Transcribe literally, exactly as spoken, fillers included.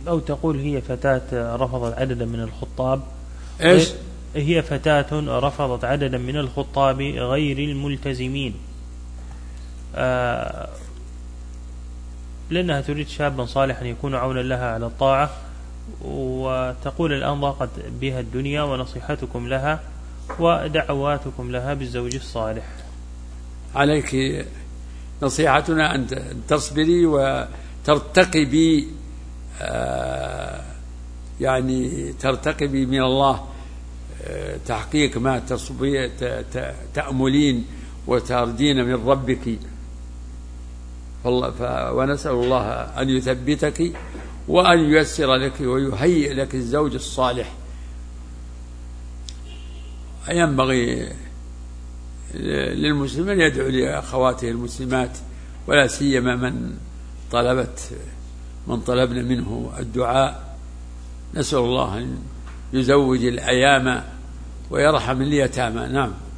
أو تقول هي فتاة رفضت عددا من الخطاب. إيش؟ هي فتاة رفضت عددا من الخطاب غير الملتزمين، آه لأنها تريد شابا صالحا يكون عونا لها على الطاعة، وتقول الآن ضاقت بها الدنيا، ونصيحتكم لها ودعواتكم لها بالزوج الصالح. عليك نصيحتنا أن تصبري وترتقبي، آه يعني ترتقبي من الله تحقيق ما تأملين وترجين من ربك، ونسأل الله أن يثبتك وأن ييسر لك ويهيئ لك الزوج الصالح. ينبغي للمسلم أن يدعو لأخواته المسلمات، ولا سيما من طلبت من طلبنا منه الدعاء. نسأل الله أن يزوج الأيام ويرحم اليتامى. نعم.